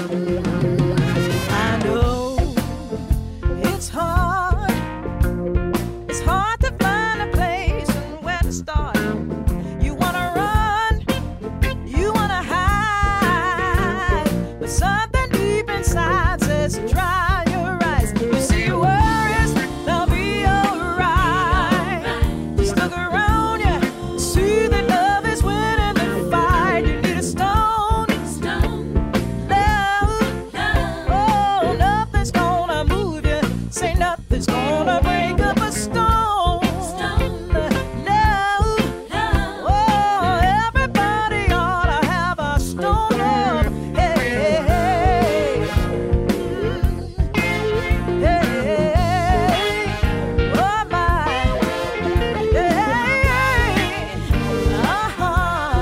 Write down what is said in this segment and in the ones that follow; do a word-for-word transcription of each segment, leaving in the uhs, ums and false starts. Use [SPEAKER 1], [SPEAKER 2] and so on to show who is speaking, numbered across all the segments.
[SPEAKER 1] I know it's hard. It's hard to find a place and where to start. You wanna run, you wanna hide, but something deep inside says dry your eyes. You see worries, they'll be alright. Just look around you, see that love is winning the fight. You need a stone, stone, love, love. Oh, nothing's gonna move you. Say nothing's gonna break up a stone, stone, love, love. Oh, everybody ought to have a stone love. Hey, hey, hey. Hey, oh my, hey, uh-huh.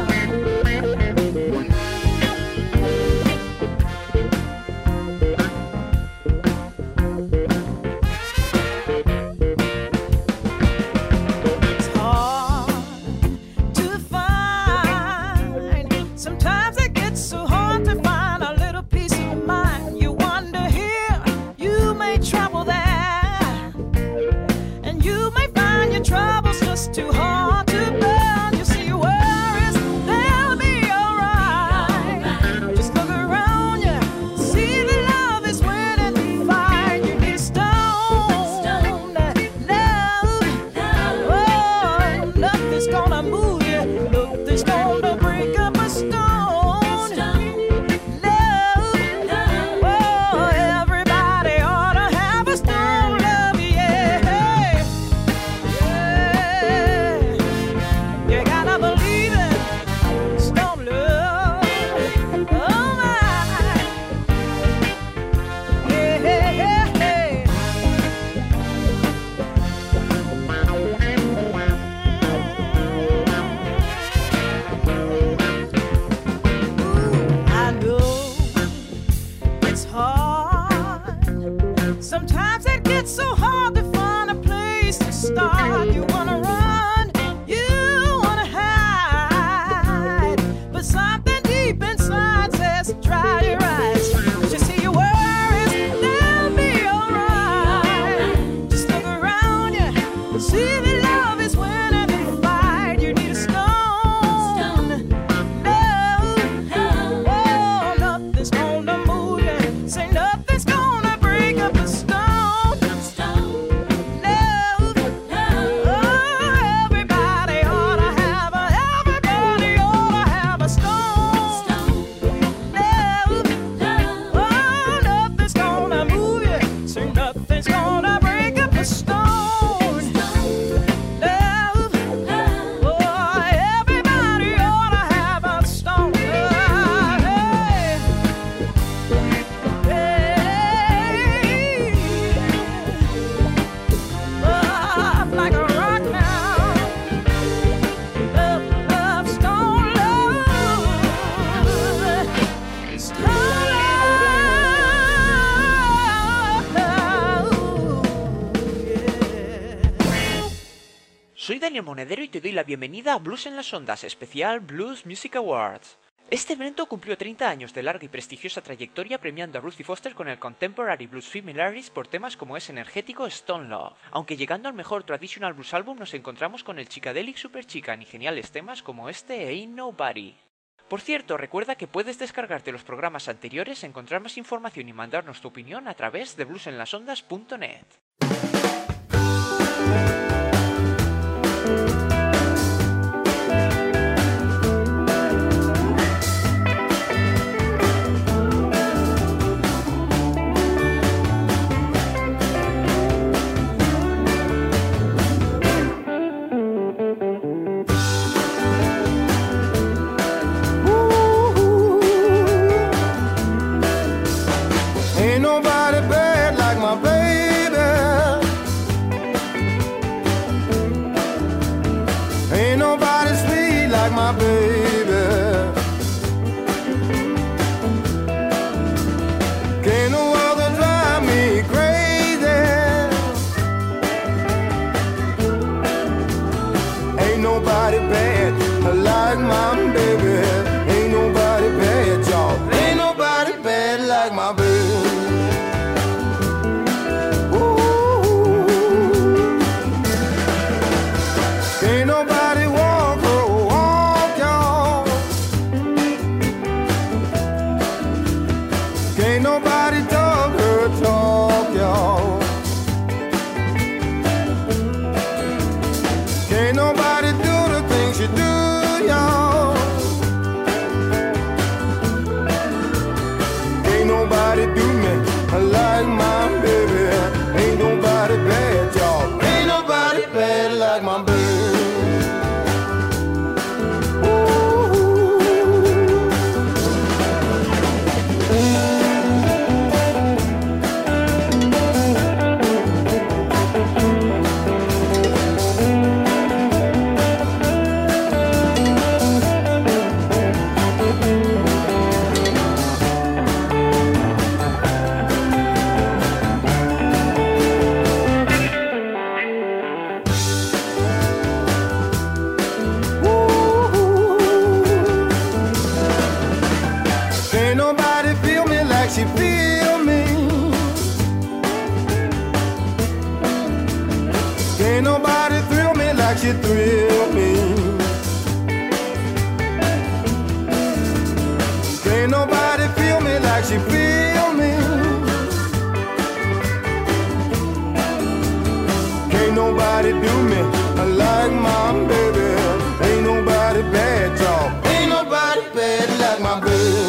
[SPEAKER 1] It's hard to find. Sometimes it gets so hard to find a little peace of mind. You wander here, you may travel there, and you may find your troubles just too hard to bear. You see worries, they'll be alright. Just look around you, see that love is winning the fight. You need a stone, stone, love, oh, nothing's gonna move you, nothing's gonna break up a stone, love, oh, everybody ought to have a stone love, yeah, yeah. You gotta believe it, stone love, oh my, yeah, yeah, yeah. I know it's hard. Sometimes it gets so hard to find a place to start. You wanna run, you wanna hide, but something deep inside says dry your eyes. Just see your worries, they'll be alright. Just look around you, see that love is winning the fight. You need a stone, love, oh, nothing's gonna move you. Say nothing's gonna break up a stone, love, oh, everybody ought to have a, everybody ought to have a stone, love, oh, nothing's gonna move you. Say nothing's gonna break up a stone, love, oh, everybody ought to have a stone, hey, hey, oh, like a rock now, love, love, stone love, stone love, yeah.
[SPEAKER 2] Soy Daniel Monedero y te doy la bienvenida a Blues en las Ondas, especial Blues Music Awards. Este evento cumplió treinta años de larga y prestigiosa trayectoria premiando a Ruthie Foster con el Contemporary Blues Female Artist por temas como es energético Stone Love. Aunque llegando al mejor Traditional Blues Album nos encontramos con el Chicadelic Super Chican y geniales temas como este Ain't Nobody. Por cierto, recuerda que puedes descargarte los programas anteriores, encontrar más información y mandarnos tu opinión a través de blues en las ondas punto net.
[SPEAKER 3] Ain't nobody bad like my baby. Ain't nobody sweet like my baby. Can't no other drive me crazy. Ain't nobody bad like my baby. Ain't nobody bad, y'all. Ain't nobody bad like Can't nobody walk her walk, y'all. Can't nobody talk her talk, y'all. Can't nobody do the things you do, y'all. Ain't nobody do me like my baby. Ain't nobody bad, y'all. Ain't nobody bad like my baby. She feel me. Can't nobody thrill me like she thrill me. Can't nobody feel me like she feel me. Can't nobody do me like my baby. Ain't nobody bad, y'all. Ain't nobody bad like my baby.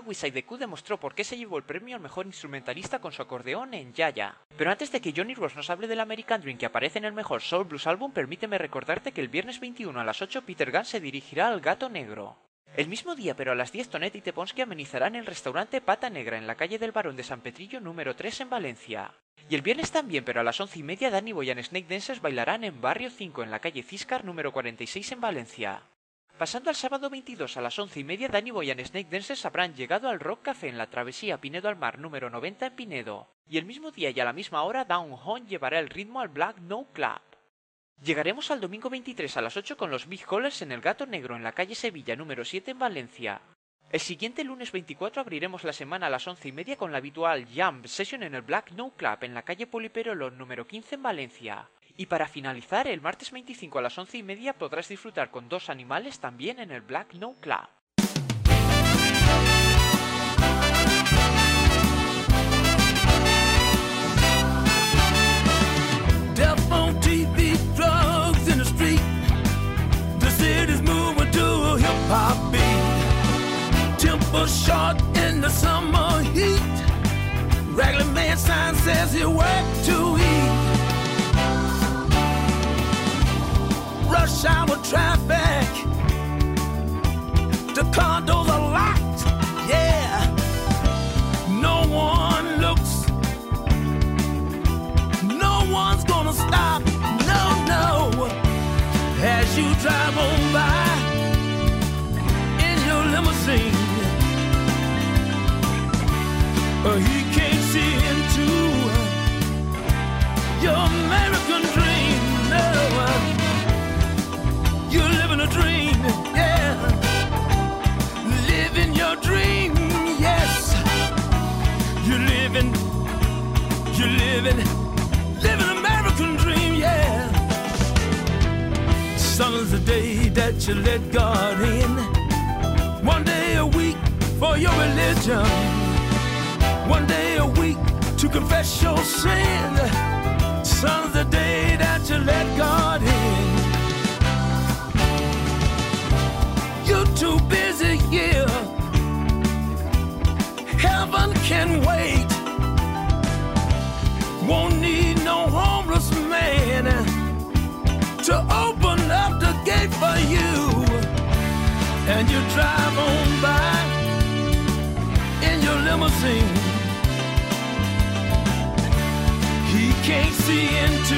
[SPEAKER 2] Wish I D Q demostró por qué se llevó el premio al mejor instrumentalista con su acordeón en Yaya. Pero antes de que Johnny Ross nos hable del American Dream que aparece en el mejor Soul Blues álbum, permíteme recordarte que el viernes veintiuno a las ocho Peter Gunn se dirigirá al Gato Negro. El mismo día, pero a las diez, Tonet y Teponsky amenizarán en el restaurante Pata Negra en la calle del Barón de San Petrillo número tres en Valencia. Y el viernes también, pero a las once y media, Danny Boy and Snake Dancers bailarán en Barrio cinco en la calle Ciscar número cuarenta y seis en Valencia. Pasando al sábado veintidós a las once y media, Danny Boy and Snake Dancers habrán llegado al Rock Café en la travesía Pinedo al Mar número noventa en Pinedo. Y el mismo día y a la misma hora, Down Home llevará el ritmo al Black No Club. Llegaremos al domingo veintitrés a las ocho con los Big Hollers en el Gato Negro en la calle Sevilla número siete en Valencia. El siguiente lunes veinticuatro abriremos la semana a las once y media con la habitual Jam Session en el Black No Club en la calle Poliperolón número quince en Valencia. Y para finalizar, el martes veinticinco a las once y media podrás disfrutar con Dos Animales también en el Black No Club.
[SPEAKER 4] Death on T V, drugs in the street. The city's moving to a hip-hop beat. Temper short in the summer heat. Raggedy man sign says he work to eat. Rush hour traffic. The condos are locked, yeah. No one looks. No one's gonna stop, no, no. As you drive on by in your limousine, uh, he can't see into your American dream, no. You're living a dream, yeah. Living your dream, yes. You're living, you're living, living an American dream, yeah. Summer's the day that you let God in. One day a week for your religion. One day a week to confess your sin. Summer's the day that you let God in. You're too busy here. Heaven can wait. Won't need no homeless man to open up the gate for you. And you drive on by in your limousine. He can't see into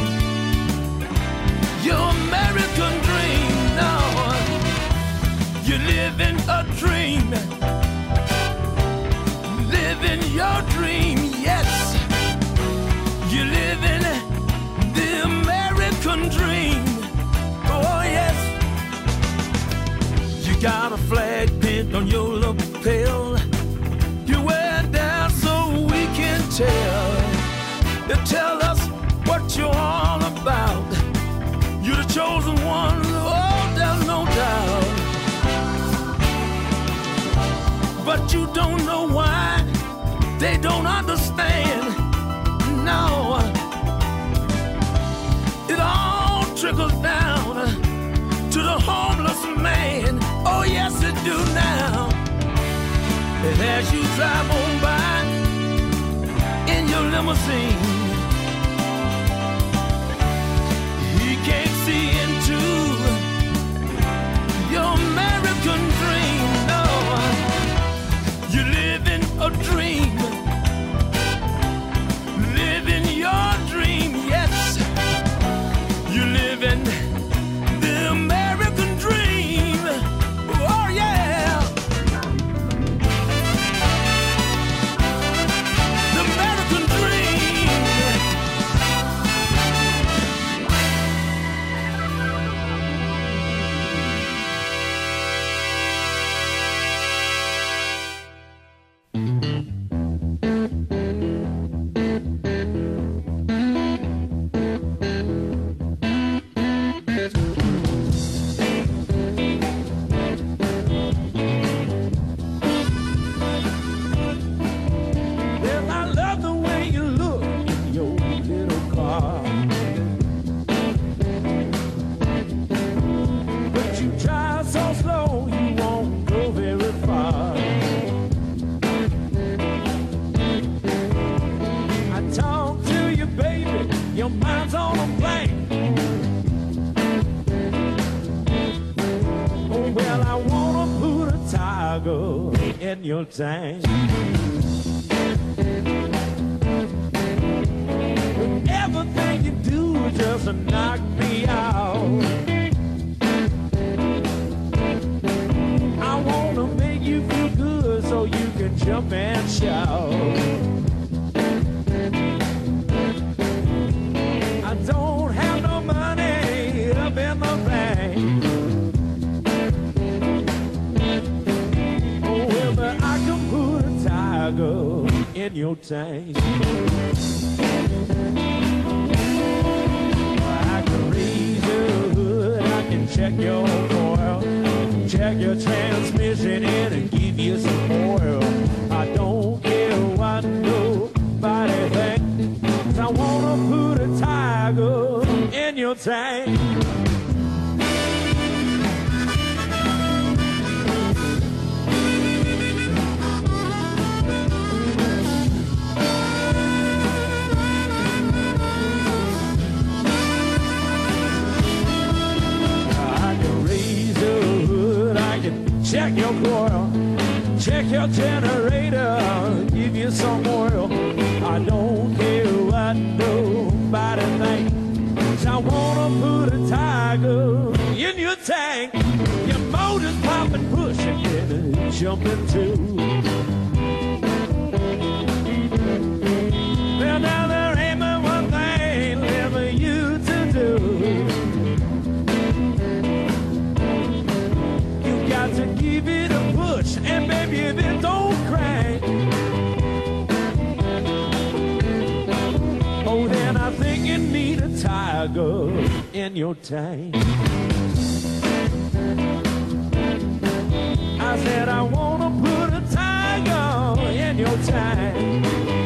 [SPEAKER 4] your American dream, no. You're living a dream. Living your dream, yes. You're living the American dream. Oh, yes. You got a flag pinned on your lapel. You wear it down so we can tell. You tell us what you're all about. You're the chosen one, oh, there's no doubt. But you don't know why. They don't understand. No, it all trickles down to the homeless man. Oh yes it do now. And as you drive on by in your limousine, he can't see into your American dream. No, you're living a dream. Living your dream, yes. You're living the American dream. Oh yeah. The American dream. your mind's on a blank. Oh, well, I wanna put a tiger in your tank. Everything you do just knock me out. I wanna make you feel good so you can jump and shout. I don't have no money up in the bank. Oh, well, but I can put a tiger in your tank. Check your oil, check your transmission in and give you some oil. I don't care what nobody thinks, 'cause I wanna put a tiger in your tank. Check your oil, check your generator, give you some oil. I don't care what nobody thinks, I wanna put a tiger in your tank. Your motor's popping, pushing, yeah, jumping too. Well, now there ain't but one thing left for you to do. To give it a push, and baby, if it don't crank, oh, then I think you need a tiger in your tank. I said I wanna put a tiger in your tank.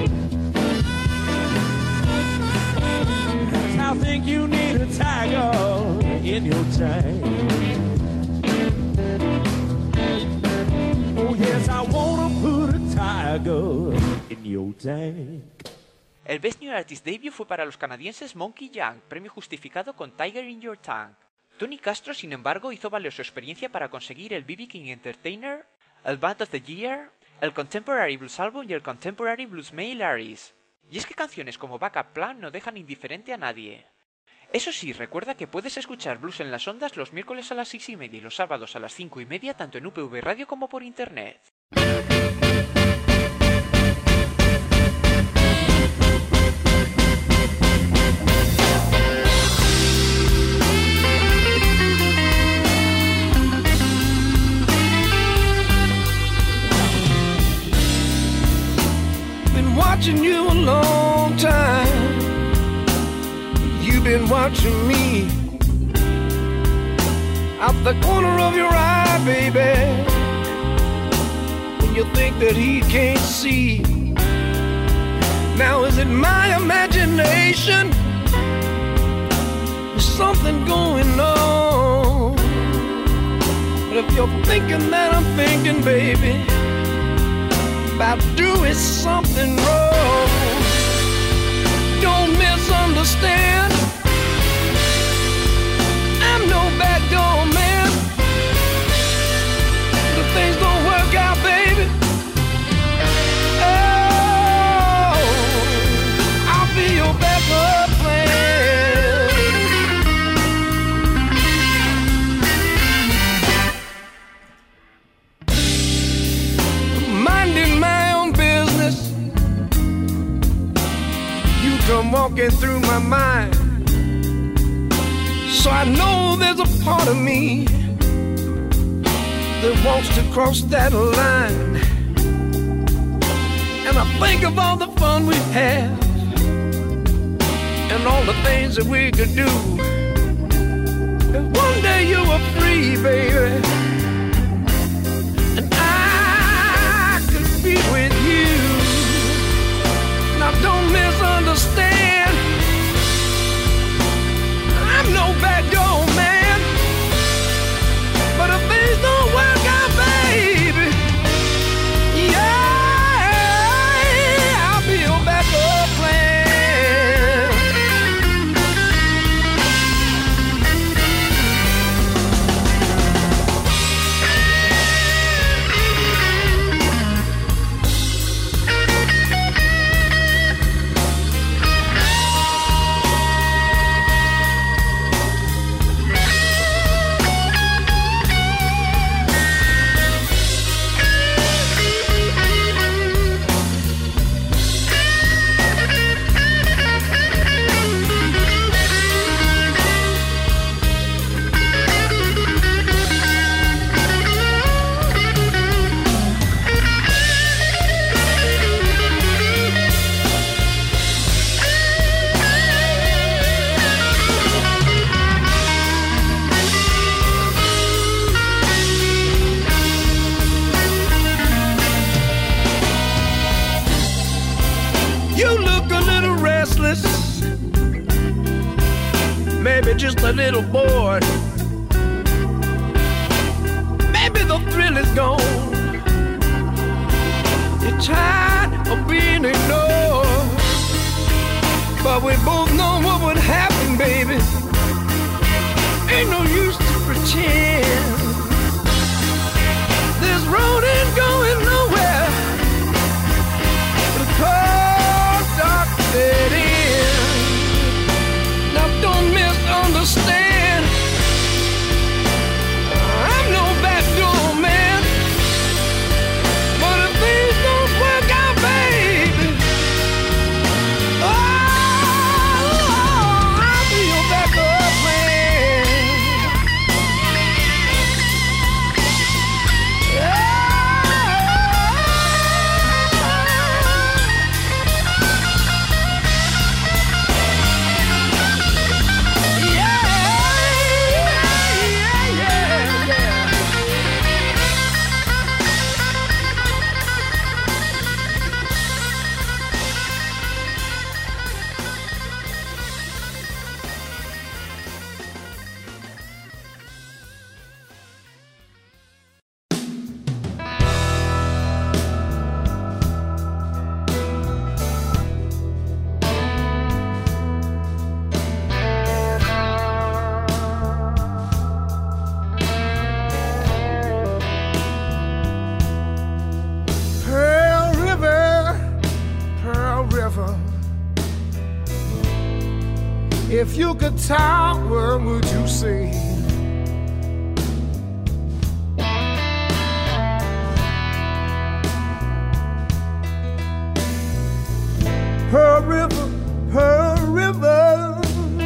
[SPEAKER 4] I think you need a tiger in your tank. Yes, I wanna put a tiger in your tank.
[SPEAKER 2] El Best New Artist Debut fue para los canadienses Monkey Young, premio justificado con Tiger in Your Tank. Tony Castro, sin embargo, hizo valer su experiencia para conseguir el B B King Entertainer, el Band of the Year, el Contemporary Blues Album y el Contemporary Blues Male Artist. Y es que canciones como Backup Plan no dejan indiferente a nadie. Eso sí, recuerda que puedes escuchar Blues en las Ondas los miércoles a las seis y media y los sábados a las cinco y media tanto en U P V Radio como por internet.
[SPEAKER 5] Been watching you a long time. You've been watching me out the corner of your eye, baby. When you think that he can't see. Now is it my imagination? There's something going on. But if you're thinking that I'm thinking, baby, about doing something wrong, don't misunderstand. I'm no backdoor man. The things don't work out, baby. Oh, I'll be your backup plan. Minding my own business, you come walking through my mind. So I know there's a part of me that wants to cross that line. And I think of all the fun we have and all the things that we could do. If one day you were free, baby, and I could be with you. Now don't misunderstand, I'm no backdoor man. But if things don't work out, baby, yeah, I'll be your backup plan. You look a little restless, maybe just a little bored. Maybe the thrill is gone. You're tired of being ignored. But we both know what would happen, baby. Ain't no use to pretend. This road ain't going nowhere. The cold dark dead end. Now don't misunderstand. I'm no backdoor man. But if things don't work out, baby, oh, I'll be your backup man. If you could talk, what would you say? Pearl River, Pearl River.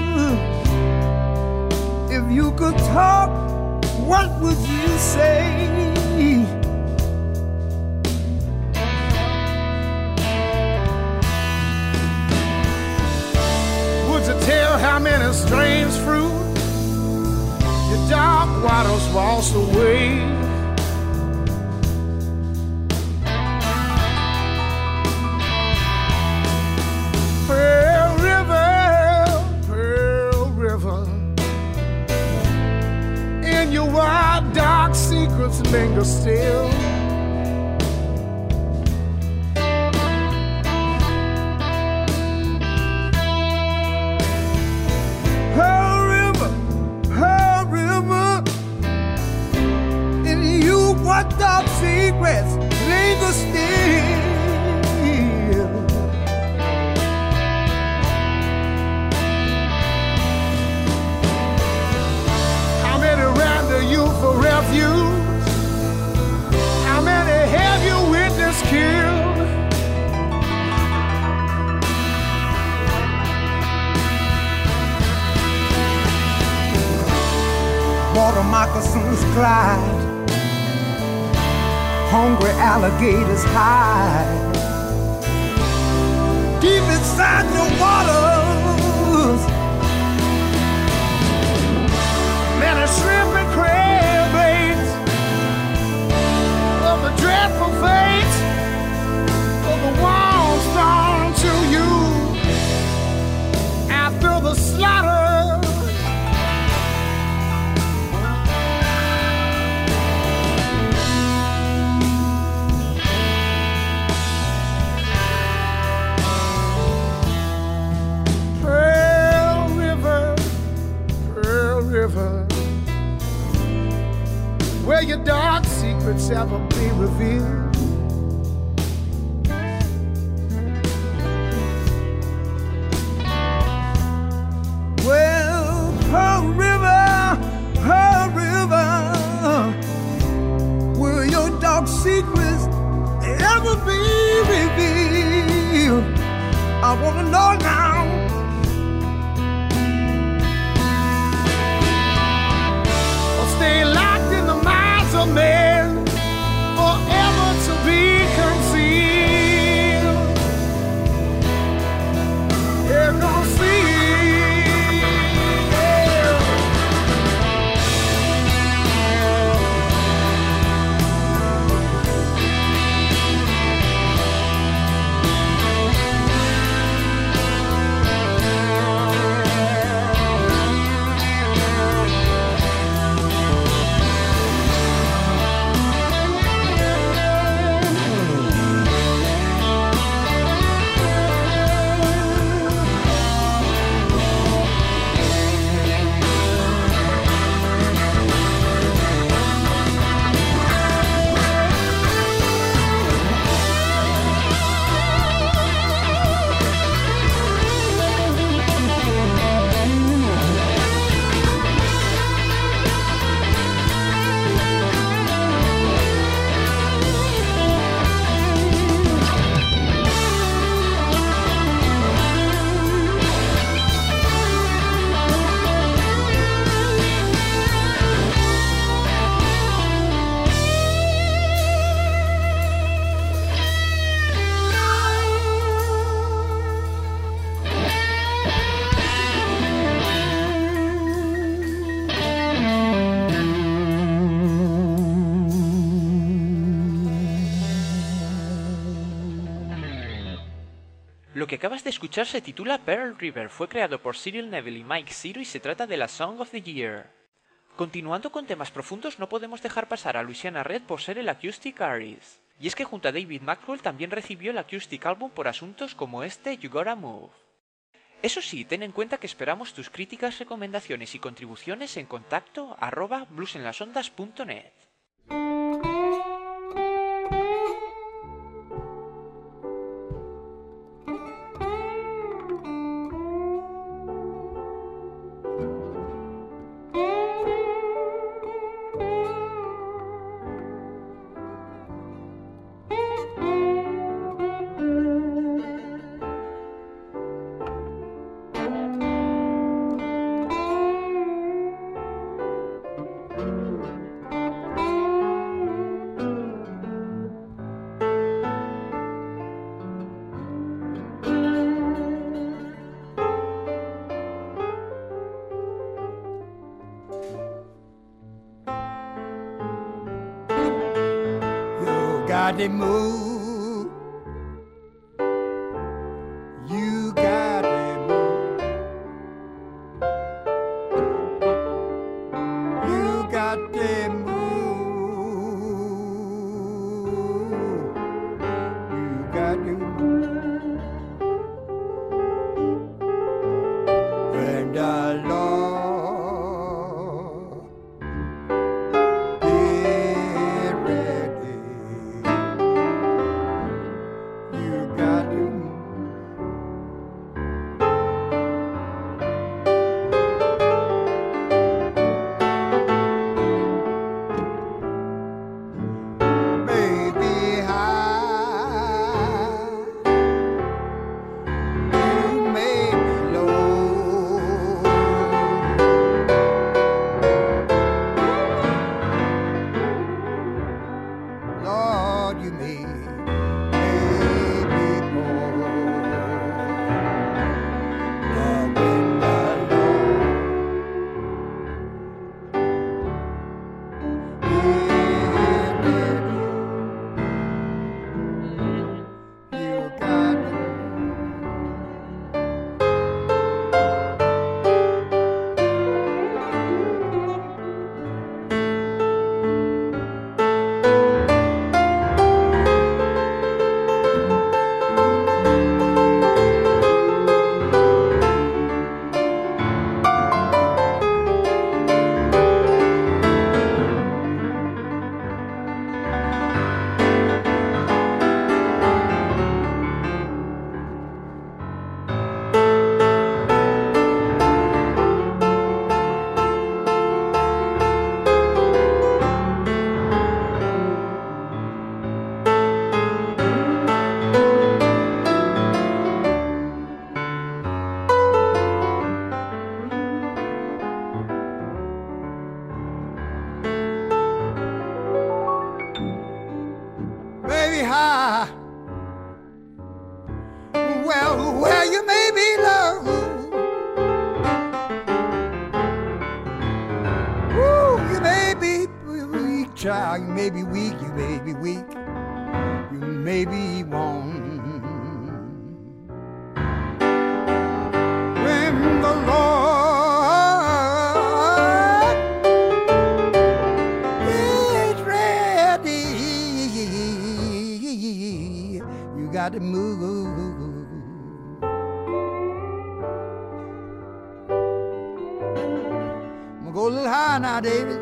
[SPEAKER 5] If you could talk, what would you say? Tell how many strange fruit your dark waters wash away. Pearl River, Pearl River, in your wild dark secrets linger still. What dark secrets linger still? How many ran to you for refuge? How many have you witnessed killed? Water moccasins cried, hungry alligators hide deep inside your waters. Many shrimp and crab eggs of the dreadful fate of the ones thrown to you after the slaughter. Where your dark secrets ever be revealed. Well, Pearl River, Pearl River, will your dark secrets ever be revealed? I wanna know now. Stay locked in the minds of men, forever to be concealed. They're gonna see.
[SPEAKER 2] que acabas de escuchar se titula Pearl River, fue creado por Cyril Neville y Mike Zero y se trata de la Song of the Year. Continuando con temas profundos, no podemos dejar pasar a Louisiana Red por ser el Acoustic Artist. Y es que junto a David Maxwell también recibió el Acoustic Album por asuntos como este You Gotta Move. Eso sí, ten en cuenta que esperamos tus críticas, recomendaciones y contribuciones en contacto arroba bluesenlasondas punto net.
[SPEAKER 3] Got to move. You got to move. You got to move. You got to move. And the Lord child, you may be weak, you may be weak, you may be wrong. When the Lord is ready, you got to move. I'm gonna go a little higher now, David.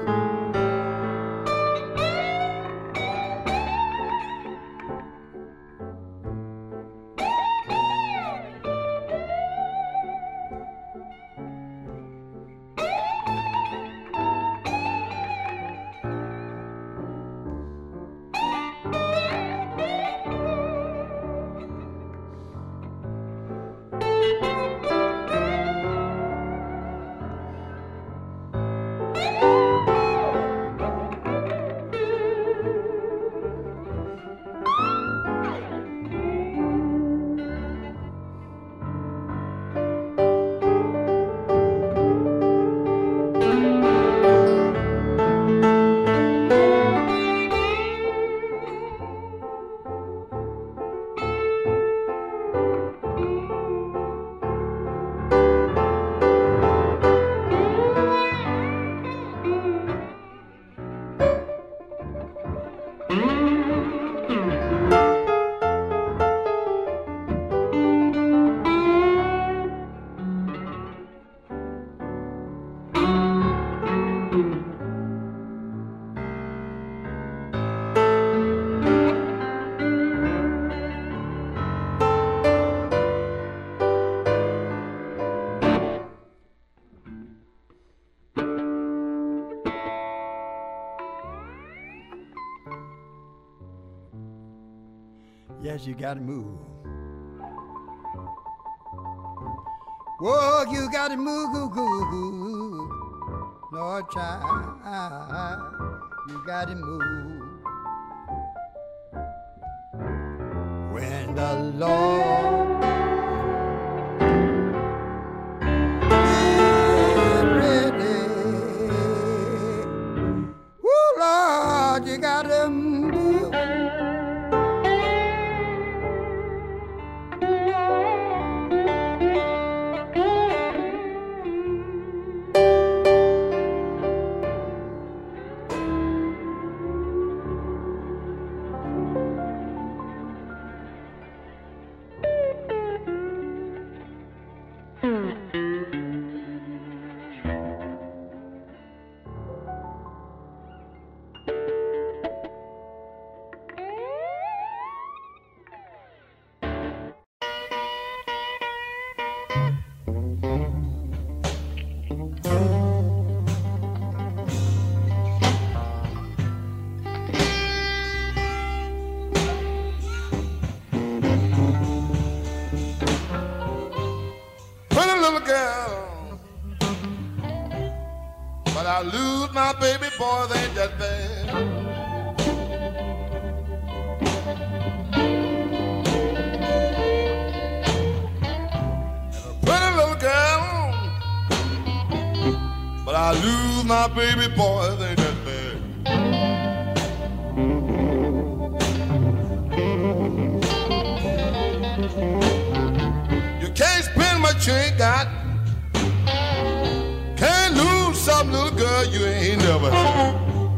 [SPEAKER 6] yes, you gotta move. Whoa, you gotta move, goo, goo, goo. Lord, child, you gotta move. When the Lord is ready, woo, Lord, you gotta move.
[SPEAKER 3] I lose my baby boy, they ain't that bad. And a pretty little girl, but I lose my baby boy, they ain't that bad. You can't spend what you ain't got. Can't lose some little girl you ain't never had.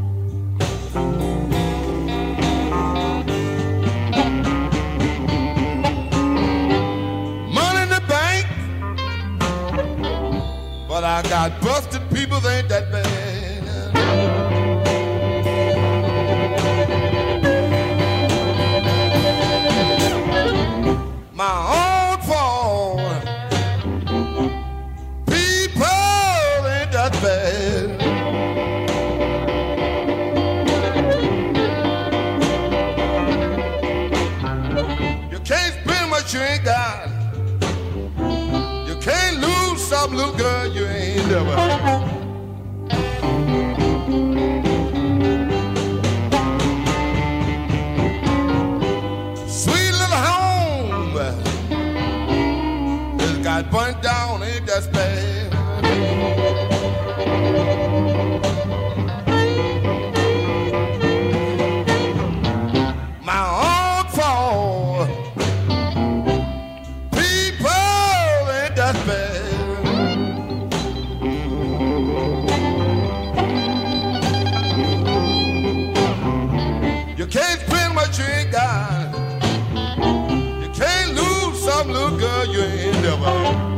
[SPEAKER 3] Money in the bank, but I got busted people, they ain't that bad. My own fault. Bad. You can't spend what you ain't got. You can't lose some little girl you ain't never had. Sweet little home has got burnt down, ain't that bad? My own fault. People ain't that bad. You can't spend what you ain't got. You can't lose some little girl you ain't never had.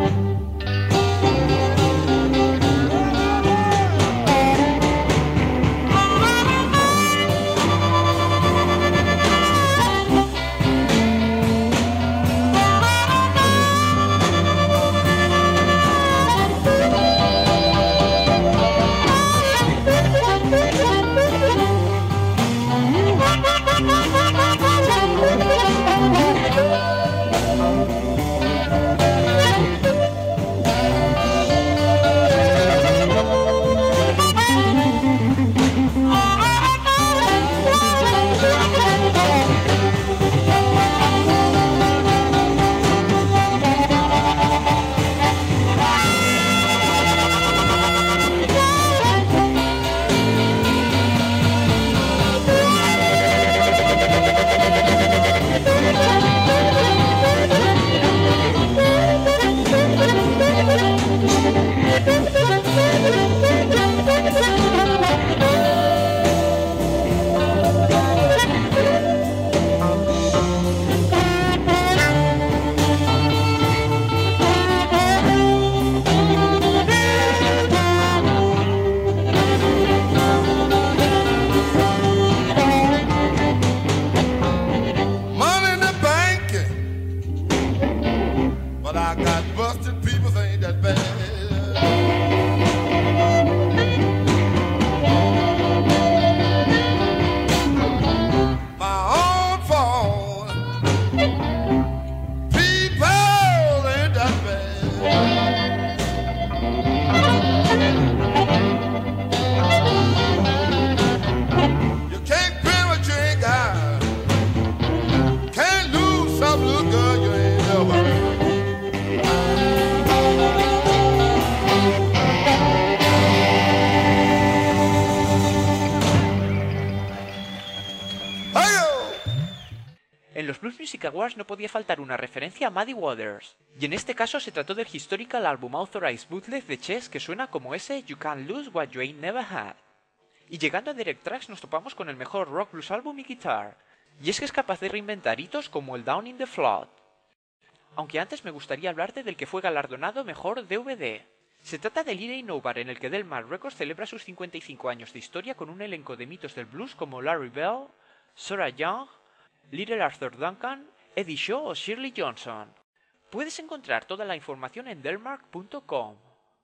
[SPEAKER 2] Blues Music Awards no podía faltar una referencia a Muddy Waters, y en este caso se trató del historical álbum Authorized Bootleg de Chess que suena como ese You Can't Lose What You Ain't Never Had. Y llegando a Derek Trucks nos topamos con el mejor rock blues álbum y guitar, y es que es capaz de reinventar hitos como el Down in the Flood. Aunque antes me gustaría hablarte del que fue galardonado mejor D V D. Se trata del It Ain't Over, en el que Del Mar Records celebra sus cincuenta y cinco años de historia con un elenco de mitos del blues como Larry Bell, Sarah Young, Little Arthur Duncan, Eddie Shaw o Shirley Johnson. Puedes encontrar toda la información en delmark punto com.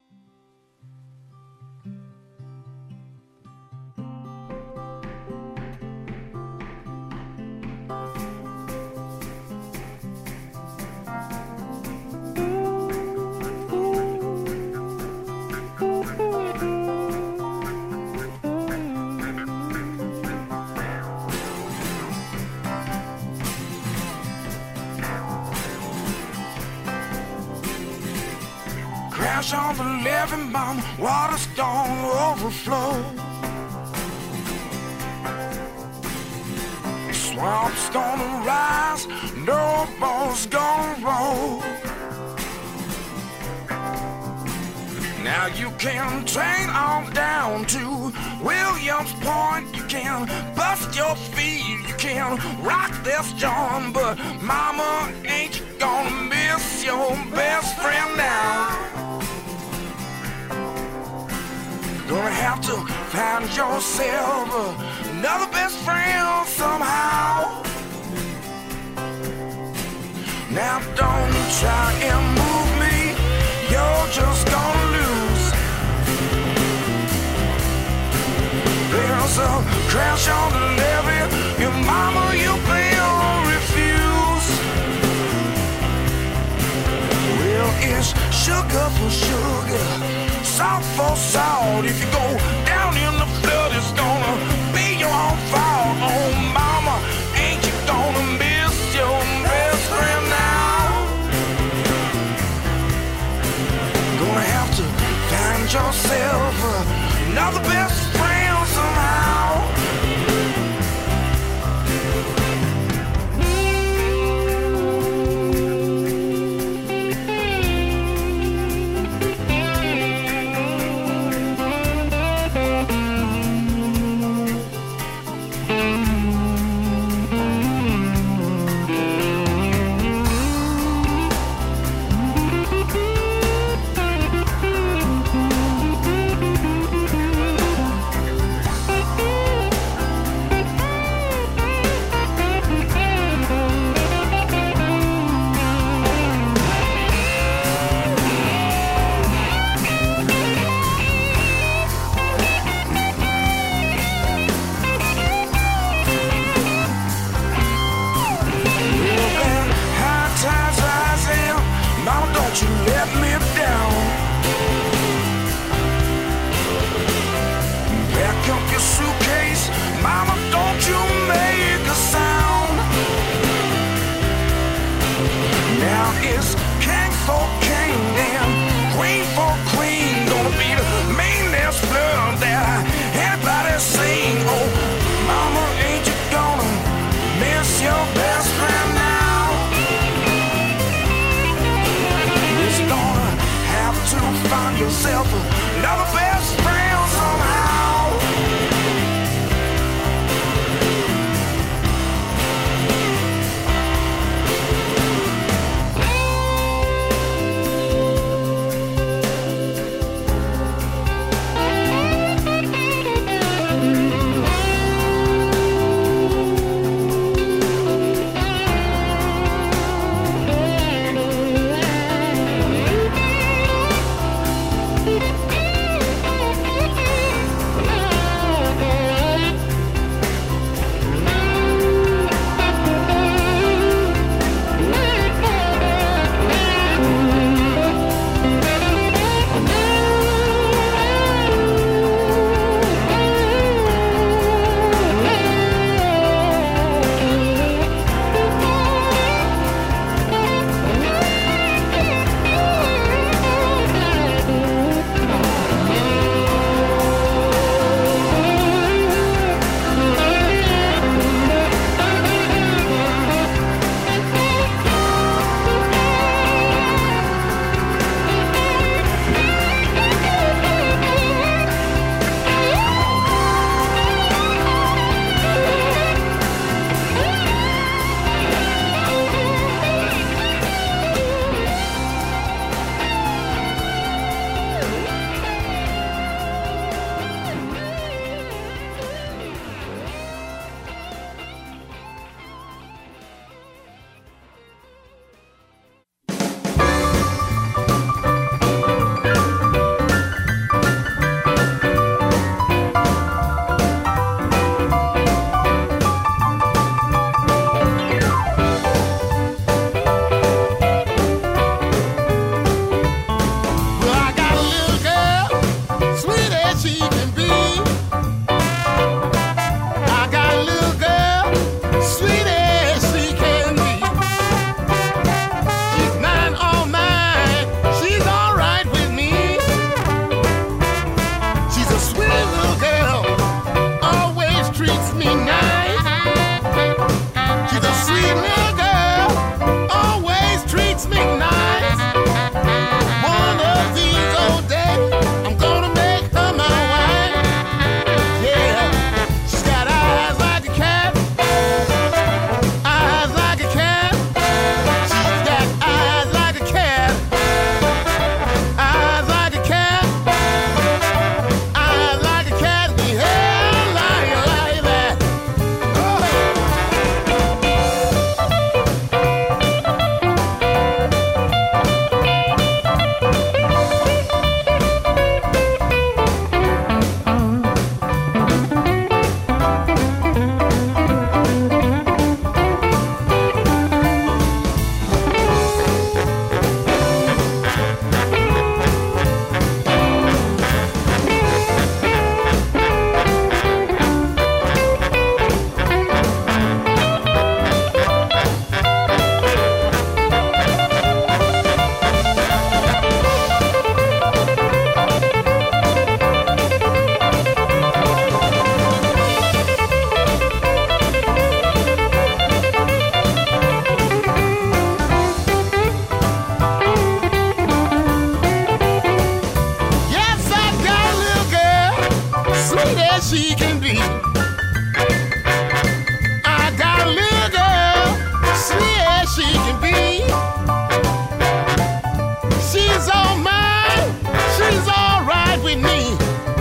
[SPEAKER 4] Crash on the living bomb, water's gonna overflow. Swamp's gonna rise, no boat's gonna roll. Now you can train on down to Williams Point. You can bust your feet, you can rock this joint, but mama, ain't you gonna miss your best friend now? Gonna have to find yourself another best friend somehow. Now don't try and move me, you're just gonna lose. There's a crash on the levee, your mama, you will refuse. Well, it's sugar for sugar, salt for salt. If you go down in the flood, it's gonna be your own fault. Oh mama, ain't you gonna miss your best friend now? Gonna have to find yourself another best friend somehow. Yourself another best friend somehow.
[SPEAKER 7] Thank you.
[SPEAKER 3] she can be. I got a little girl, sweet as she can be. She's all mine, she's all right with me.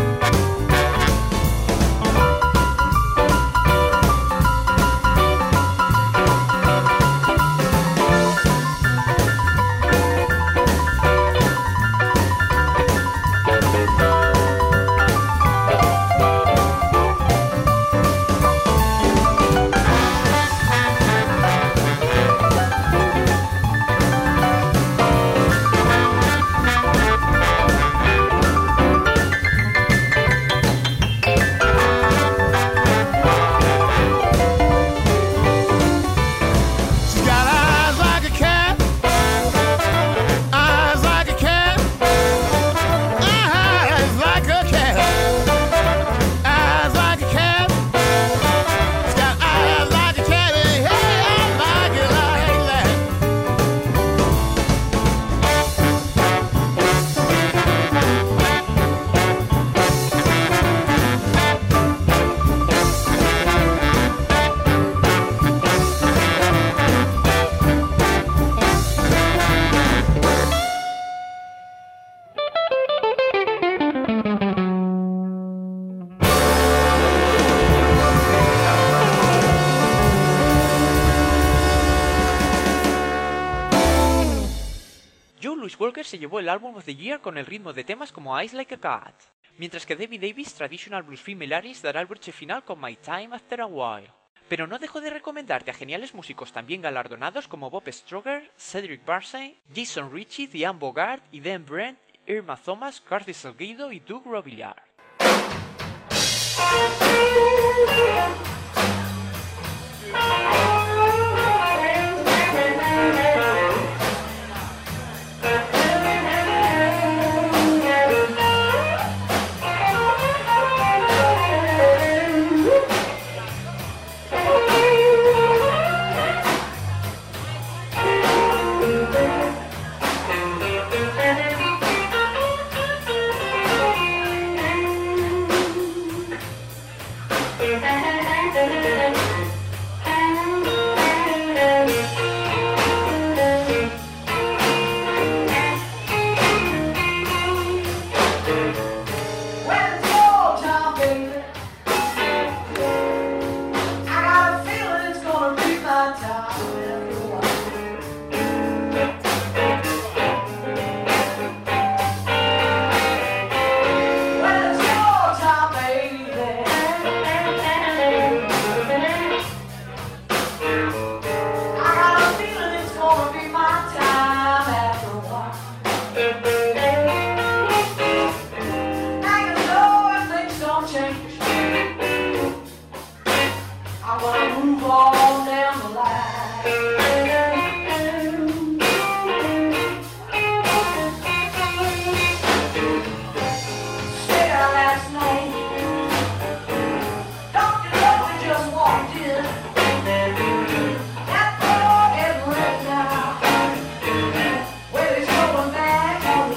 [SPEAKER 2] Se llevó el Album of the Year con el ritmo de temas como Eyes Like a Cat, mientras que Debbie Davis, Traditional Blues Female Artist, dará el broche final con My Time After a While. Pero no dejo de recomendarte a geniales músicos también galardonados como Bob Stroger, Cedric Barsey, Jason Ritchie, Diane Bogart, Eden Brent, Irma Thomas, Carly Salguido y Doug Robillard.
[SPEAKER 7] Well, he's going back on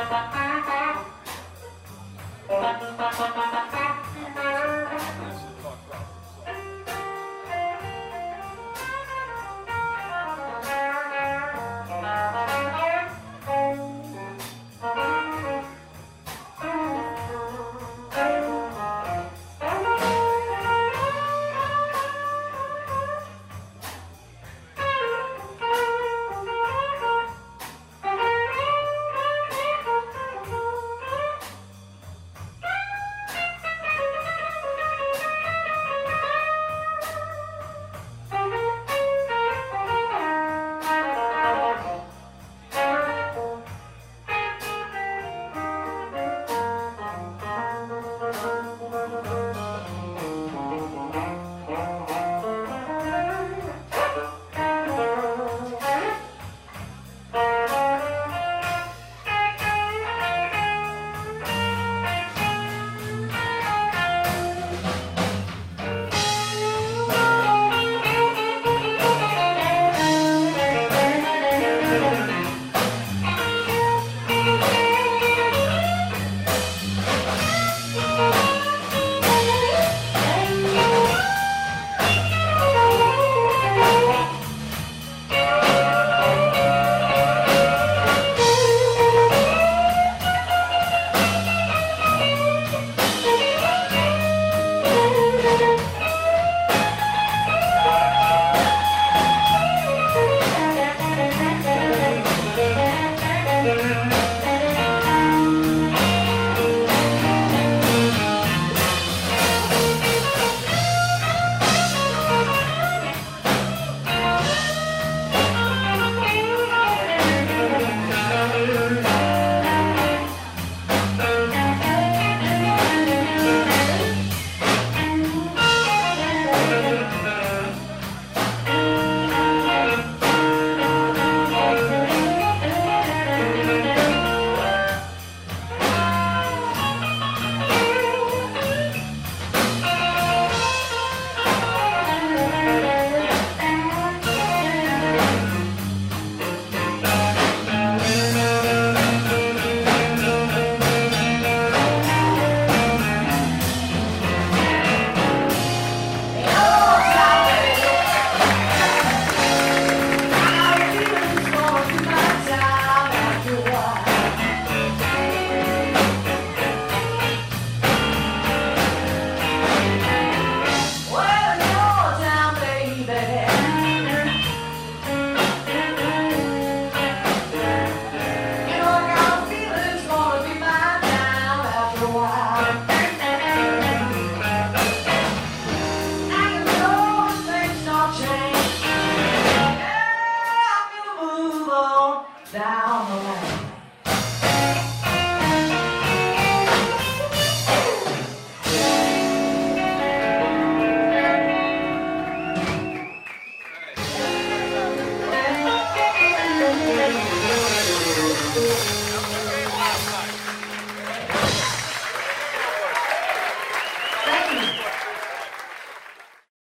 [SPEAKER 7] Bye.